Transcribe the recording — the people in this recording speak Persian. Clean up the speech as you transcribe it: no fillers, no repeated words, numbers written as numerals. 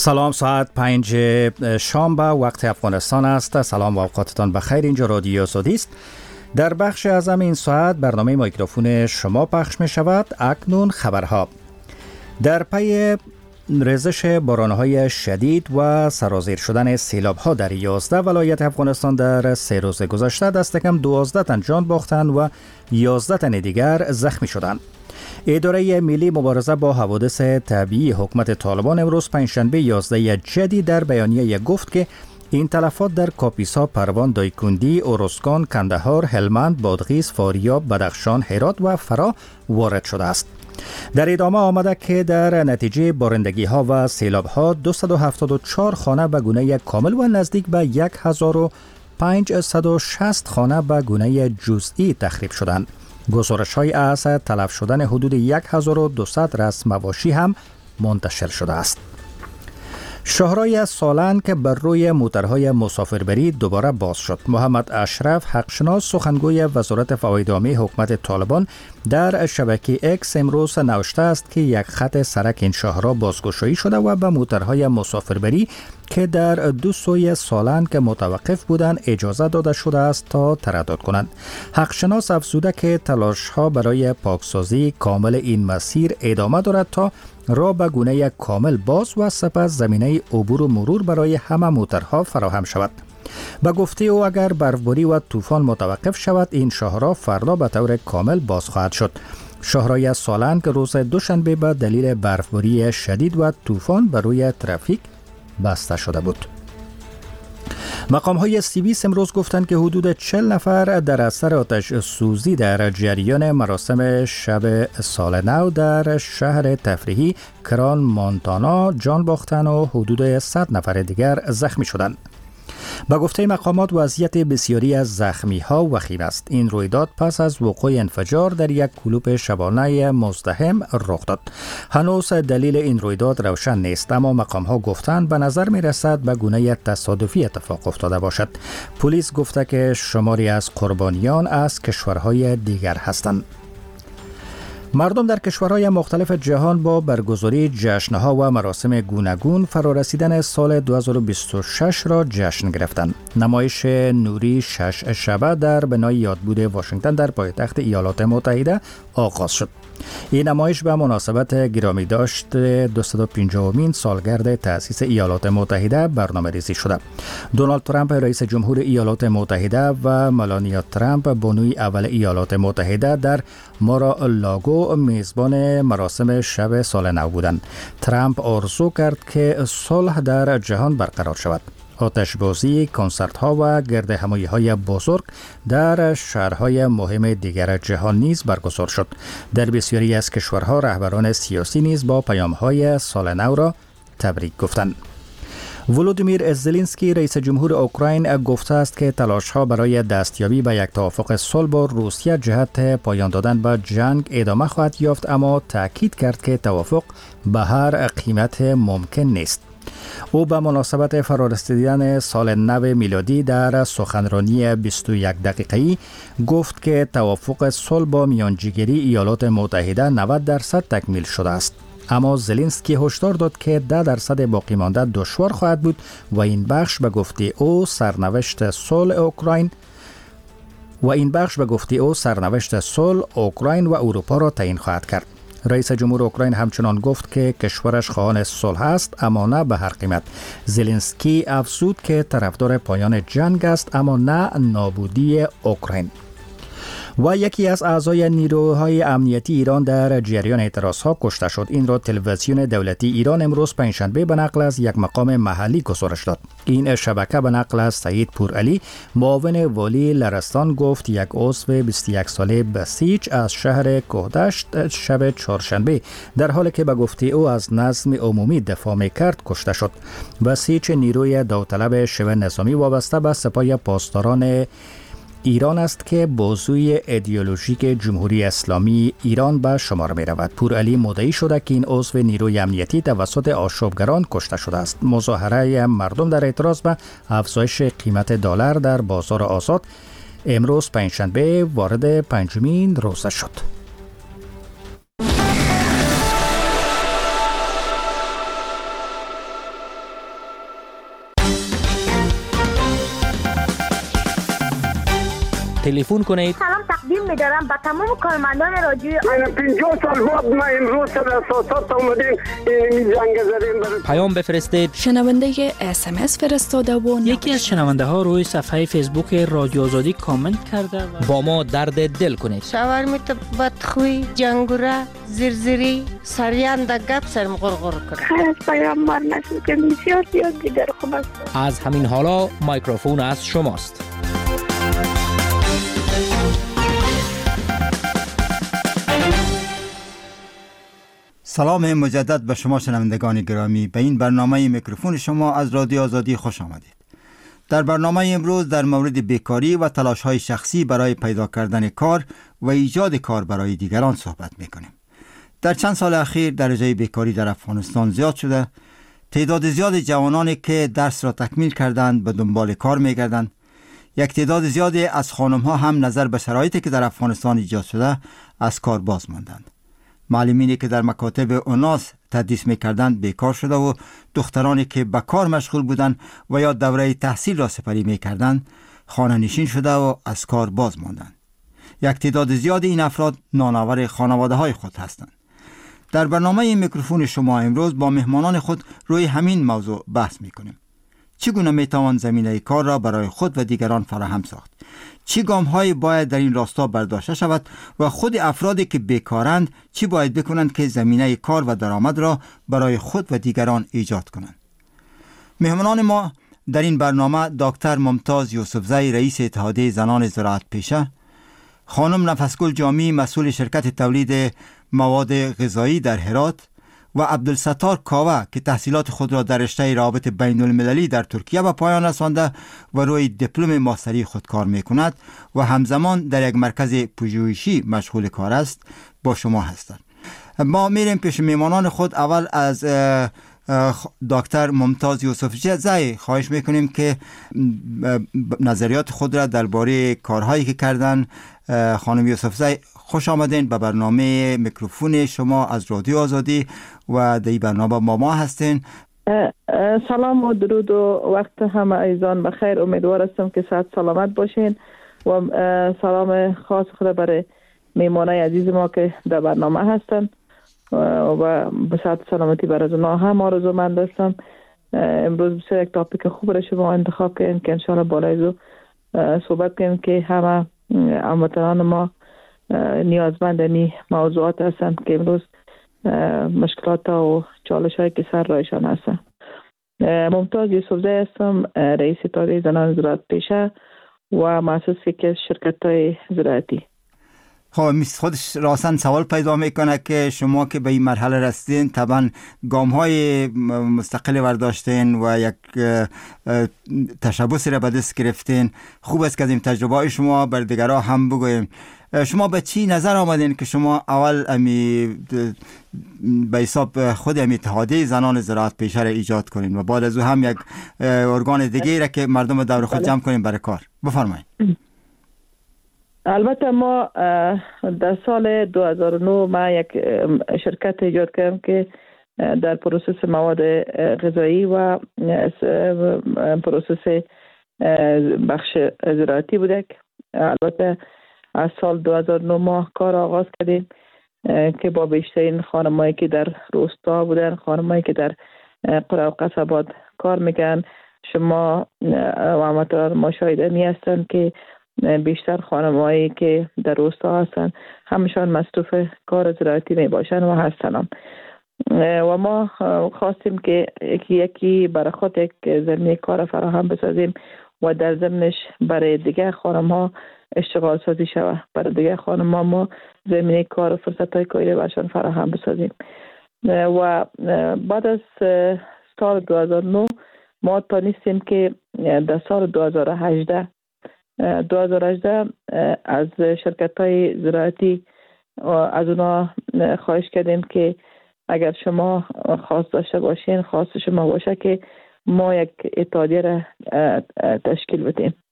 سلام، ساعت 5 شام به وقت افغانستان است. سلام و اوقاتتان بخیر. اینجا رادیو سعودی است. در بخش اعظم این ساعت برنامه میکروفون شما پخش می شود. اکنون خبرها. در پی ریزش بارانهای شدید و سرازیر شدن سیلاب‌ها در 11 ولایت افغانستان در 3 روز گذشته دست کم 12 تن جان باختند و 11 تن دیگر زخمی شدند. اداره ملی مبارزه با حوادث طبیعی حکومت طالبان امروز پنجشنبه 11 جدی در بیانیه گفت که این تلفات در کاپیسا، پروان، دایکندی، اورزگان، کندهار، هلمند، بادغیس، فاریاب، بدخشان، هرات و فرا وارد شده است. در ادامه آمده که در نتیجه بارندگی ها و سیلاب ها 274 خانه به گونه کامل و نزدیک به 1560 خانه به گونه جزئی تخریب شدند. گزارش های از تلف شدن حدود 1200 رأس مواشی هم منتشر شده است. شاهراه سالنگ که بر روی موترهای مسافربری دوباره باز شد. محمد اشرف حقشناس سخنگوی وزارت فواید عامه حکومت طالبان در شبکه اکس امروز نوشته است که یک خط سرک این شاهراه بازگشایی شده و به موترهای مسافربری که در دو سوی سالنگ متوقف بودند اجازه داده شده است تا تردد کنند. حقشناس افزوده که تلاش ها برای پاکسازی کامل این مسیر ادامه دارد تا راه به گونه کامل باز و سپس زمینه عبور و مرور برای همه موترها فراهم شود. به گفته او اگر برفباری و طوفان متوقف شود این شاهراه فردا به طور کامل باز خواهد شد. شاهراه سالنگ روز دوشنبه به دلیل برفباری شدید و طوفان بر روی ترافیک بسته شده بود. مقام های سیویس امروز گفتند که حدود 40 نفر در اثر آتش سوزی در جریان مراسم شب سال نو در شهر تفریحی کران مونتانا جان باختند و حدود 100 نفر دیگر زخمی شدند. به گفته مقامات وضعیت بسیاری از زخمی ها وخیم است. این رویداد پس از وقوع انفجار در یک کلوپ شبانه مزدحم رخ داد. هنوز دلیل این رویداد روشن نیست، اما مقام ها گفتند به نظر می رسد به گونه تصادفی اتفاق افتاده باشد. پلیس گفته که شماری از قربانیان از کشورهای دیگر هستند. مردم در کشورهای مختلف جهان با برگزاری جشنها و مراسم گوناگون فرارسیدن سال 2026 را جشن گرفتند. نمایش نوری 6 شبه در بنای یادبود واشنگتن در پایتخت ایالات متحده آغاز شد. این نمایش به مناسبت گرامی داشت 250مین سالگرد تأسیس ایالات متحده برنامه ریزی شده. دونالد ترامپ رئیس جمهور ایالات متحده و ملانیا ترامپ بانوی اول ایالات متحده در مارا-لاگو میزبان مراسم شب سال نو بودند. ترامپ آرزو کرد که صلح در جهان برقرار شود. آتشبازی، کنسرت ها و گرد همایی های بزرگ در شهرهای مهم دیگر جهان نیز برگزار شد. در بسیاری از کشورها رهبران سیاسی نیز با پیام های سال نو را تبریک گفتند. ولودیمیر زلنسکی رئیس جمهور اوکراین گفته است که تلاش ها برای دستیابی به یک توافق صلح با روسیه جهت پایان دادن به جنگ ادامه خواهد یافت، اما تاکید کرد که توافق به هر قیمت ممکن نیست. او به مناسبت فرارسیدن سال نو میلادی در سخنرانی 21 دقیقه‌ای گفت که توافق صلح با میانجیگری ایالات متحده 90% تکمیل شده است. اما زلنسکی هشدار داد که 10% باقی مانده دشوار خواهد بود و این بخش به گفته او سرنوشت صلح اوکراین و اروپا را تعیین خواهد کرد. رئیس جمهور اوکراین همچنان گفت که کشورش خواهان صلح است، اما نه به هر قیمت. زلنسکی افزود که طرفدار پایان جنگ است، اما نه نابودی اوکراین. و یکی از اعضای نیروهای امنیتی ایران در جریان اعتراضها کشته شد. این را تلویزیون دولتی ایران امروز پنجشنبه به نقل از یک مقام محلی گزارش داد. این شبکه به نقل از سعید پورعلی معاون والی لرستان گفت یک عضو 21 ساله بسیج از شهر کوهدشت شب چهارشنبه در حالی که به گفته او از نظم عمومی دفاع می‌کرد کشته شد. بسیج نیروی داوطلب شبه نظامی وابسته به سپاه پاسداران ایران است که بازوی ایدئولوژیک جمهوری اسلامی ایران به شمار می رود. پورعلی مدعی شده که این عضو نیروی امنیتی توسط آشوبگران کشته شده است. مظاهره مردم در اعتراض به افزایش قیمت دلار در بازار آزاد امروز پنجشنبه وارد 5مین روزه شد. تلفن کنید. سلام تقدیم می‌دارم به تمام کارمندان رادیو. 50 سال بعد ما امروز سر اساسات اومدیم این جنگ زدیم. پیام بفرستید. شنونده SMS فرستاده و یکی از شنونده ها روی صفحه فیسبوک رادیو آزادی کامنت کرده و با ما درد دل کنید. شاورمیت بدخوی، جنگوره، زرزری، سریان در گپ سرم غرغر کرد. خیر از پیامبر نشد که بسیار دیگر خوب است. از همین حالا میکروفون از شماست. سلام مجدد به شما شنوندگان گرامی. به این برنامه میکروفون شما از رادیو آزادی خوش آمدید. در برنامه امروز در مورد بیکاری و تلاش‌های شخصی برای پیدا کردن کار و ایجاد کار برای دیگران صحبت می‌کنیم. در چند سال اخیر درجه بیکاری در افغانستان زیاد شده. تعداد زیاد جوانانی که درس را تکمیل کردند به دنبال کار می‌گردند. یک تعداد زیادی از خانم‌ها هم نظر به شرایطی که در افغانستان ایجاد شده از کار باز ماندند. معلمینی که در مکاتب اوناس تدریس میکردند بیکار شده و دخترانی که به کار مشغول بودند و یا دوره تحصیل را سپری میکردند خانه نشین شده و از کار باز ماندند. یک تعداد زیادی این افراد نانآور خانواده های خود هستند. در برنامه میکروفون شما امروز با مهمانان خود روی همین موضوع بحث میکنیم. چگونه میتوان زمینه کار را برای خود و دیگران فراهم ساخت؟ چه گام‌هایی باید در این راستا برداشته شود و خود افرادی که بیکارند چی باید بکنند که زمینه کار و درآمد را برای خود و دیگران ایجاد کنند؟ مهمانان ما در این برنامه دکتر ممتاز یوسفزی رئیس اتحادیه زنان زراعت پیشه، خانم نفسگل جامی مسئول شرکت تولید مواد غذایی در هرات و عبدالستار کاوه که تحصیلات خود را در رشته روابط بین المللی در ترکیه به پایان رسانده و روی دیپلم ماستری خود کار می کند و همزمان در یک مرکز پژوهشی مشغول کار است با شما هستند. ما میریم پیش میمانان خود. اول از دکتر ممتاز یوسفزی خواهش میکنیم که نظریات خود را درباره کارهایی که کردن. خانم یوسفزی خوش آمدین به برنامه میکروفون شما از رادیو آزادی و در این برنامه ما هستین. سلام و درود و وقت همه عزیزان بخیر. امیدوار هستم که صحت سلامت باشین و سلام خاص خود برای میمانای عزیز ما که در برنامه هستن و به صحت سلامتی برای اونا هم آرزومند هستم. امروز بسیار یک تاپیک خوب را شما انتخاب کردین که انشاءالله بالای صحبت کنیم که همه هموطنان ما نیازمند این موضوعات هستند که امروز مشکلات و چالش هایی که سر رایشان هستند. ممتاز یوسفزی هستم، رئیس اتحادیه زنان زراعت پیشه و مؤسس یکی از شرکت های زراعتی. خب خودش راسن سوال پیدا میکنه که شما که به این مرحله رسیدین طبعا گام های مستقل برداشتین و یک تشبثی را به دست گرفتین. خوب است که از این تجربه های شما بر دیگران هم بگویم. شما به چی نظر آمدین که شما اول به حساب خود اتحادیه زنان زراعت پیشه را ایجاد کنین و بعد از او هم یک ارگان دیگه را که مردم دور خود جمع کنین برای کار؟ بفرمایید. البته ما در سال 2009 ما یک شرکت ایجاد کردیم که در پروسس مواد غذایی و پروسس بخش زراعتی بوده. البته از سال 2009 ما کار آغاز کردیم که با بیشترین خانمایی که در روستا بودن، خانمایی که در قرى و قصبات کار میکنن، شما و هموطنان ما شاهدنی هستند که بیشتر خانمایی که در روستا هستن همشان مصروف کار زراعتی می باشن و هستن و ما خواستیم که یکی برای خود یک زمینه کار فراهم بسازیم و در ضمنش برای دیگه خانم ها اشتغال سازی شود. برای دیگه خانم ها ما زمینه کار و فرصت های کاری برشان فراهم بسازیم و بعد از سال 2009 ما تانستیم که در سال 2018 از شرکت های زراعتی از اونا خواهش کردیم که اگر شما خواست داشته باشین، خواست شما باشه که ما یک اتحادیه را تشکیل بدیم.